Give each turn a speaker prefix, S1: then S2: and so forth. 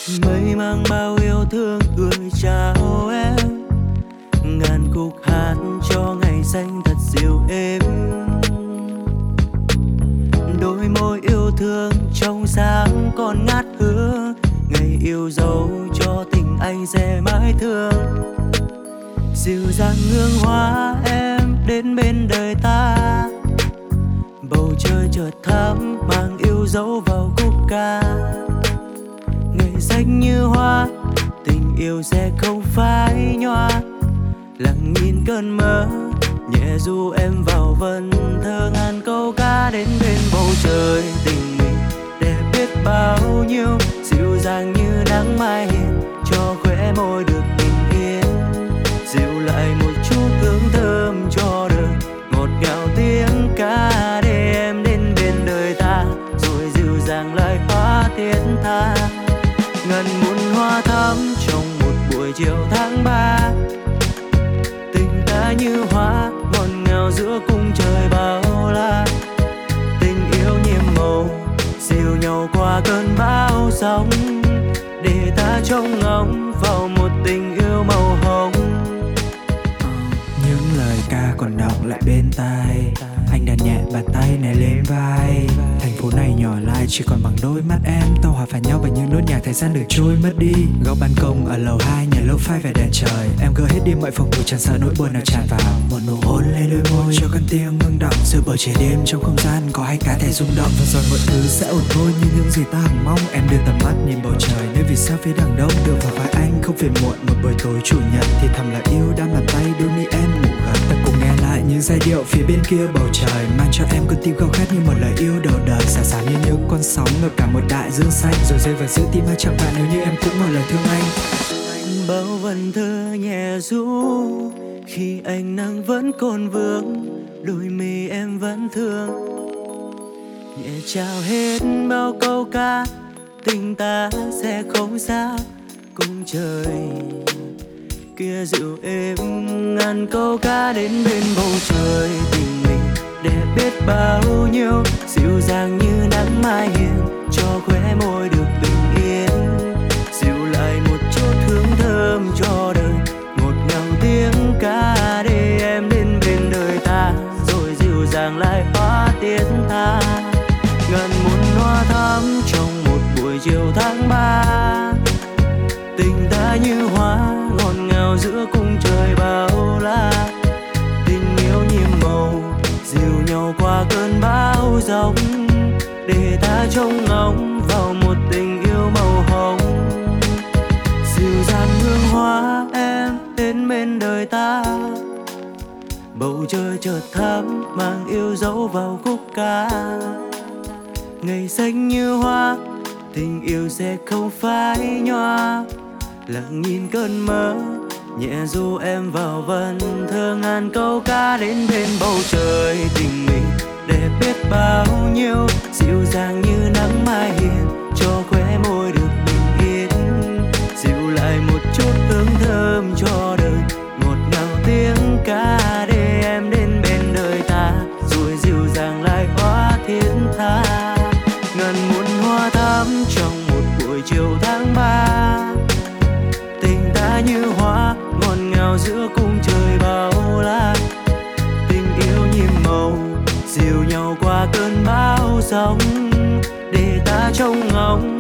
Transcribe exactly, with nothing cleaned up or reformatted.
S1: Mây mang bao yêu thương gửi chào em, ngàn khúc hát cho ngày xanh thật dịu êm. Đôi môi yêu thương trong sáng còn ngát hương, ngày yêu dấu cho tình anh sẽ mãi thương. Dịu dàng hương hoa em đến bên đời ta, bầu trời chợt thắm mang yêu dấu vào khúc ca. Ngày xanh như hoa, tình yêu sẽ không phai nhòa, lặng nhìn cơn mơ nhẹ du em vào vần thơ. Ngàn câu ca đến bên bầu trời, tình mình đẹp biết bao nhiêu, dịu dàng như nắng mai hiền cho khóe môi được bình yên. Dịu lại một chút hương thơm cho đời, ngọt ngào tiếng ca để em đến bên đời ta, rồi dịu dàng lại hóa thiết tha. Ngần muôn hoa thắm trong một buổi chiều tháng ba, tình ta như hoa ngọt ngào giữa cung trời bao la. Tình yêu nhiệm màu dìu nhau qua cơn bão giông, để ta trông ngóng vào một tình yêu màu hồng.
S2: Những lời ca còn đọng lại bên tai, anh đặt nhẹ bàn tay này lên vai. Thành phố này nhỏ lại chỉ còn bằng đôi mắt em, tao hòa vào nhau bằng những nốt nhạc thời gian được trôi mất đi. Góc ban công ở lầu hai nhà lâu phai về đèn trời, em gỡ hết đi mọi phòng thủ chẳng sợ nỗi buồn nào tràn vào. Một nụ hôn lên đôi môi cho con tim ngưng động, giữa bầu trời đêm trong không gian có hai cá thể rung động. Và rồi mọi thứ sẽ ổn thôi như những gì ta hằng mong. Em đưa tầm mắt nhìn bầu trời nơi vì sao phía đằng đông, tựa vào vai anh không phiền muộn. Một buổi tối chủ nhật thì thầm là yêu đan bàn tay đưa mi em ngủ gần. Ta cùng nghe lại những giai điệu phía bên kia bầu trời, mang cho em con tim khao khát như một lời yêu đầu đời. Xả xả như những con sóng ngập cả một đại dương xanh, rồi rơi vào giữa tim hai trăm bạn nếu như em cũng một lời thương anh.
S1: Bao vần thơ nhẹ ru khi ánh nắng vẫn còn vương, đôi mi em vẫn thương. Nhẹ trao hết bao câu ca, tình ta sẽ không xa cùng trời kia dịu êm. Ngàn câu ca đến bên bầu trời, tình mình đẹp biết bao nhiêu, dịu dàng như nắng mai hiền cho khóe môi được bình yên. Dịu lại một chút hương thơm cho đời, ngọt ngào tiếng ca để em đến bên đời ta, rồi dịu dàng lại hóa tiết tha. Ngàn muôn hoa thắm trong một buổi chiều tháng ba, tình ta như hoa ngọt ngào giữa cung trời bao la. Tình yêu nhiệm màu dìu nhau qua cơn bão giông, để ta trông ngóng vào một tình yêu màu hồng. Dịu dàng hương hoa em đến bên đời ta, bầu trời chợt thắm mang yêu dấu vào khúc ca. Ngày xanh như hoa, tình yêu sẽ không phai nhòa, lặng nhìn cơn mơ nhẹ du em vào vần thơ. Ngàn câu ca đến bên bầu trời, tình mình đẹp biết bao nhiêu, dịu dàng như nắng mai hiền cho khóe môi được bình yên. Dịu lại một chút hương thơm cho đời, ngọt ngào tiếng ca để em đến bên đời ta, rồi dịu dàng lại hóa thiết tha. Ngàn muôn hoa thắm trong một buổi chiều tháng ba, tình ta như hoa ngọt ngào giữa cung trời bao la. Tình yêu nhiệm màu dìu nhau qua cơn bão giông, để ta trông ngóng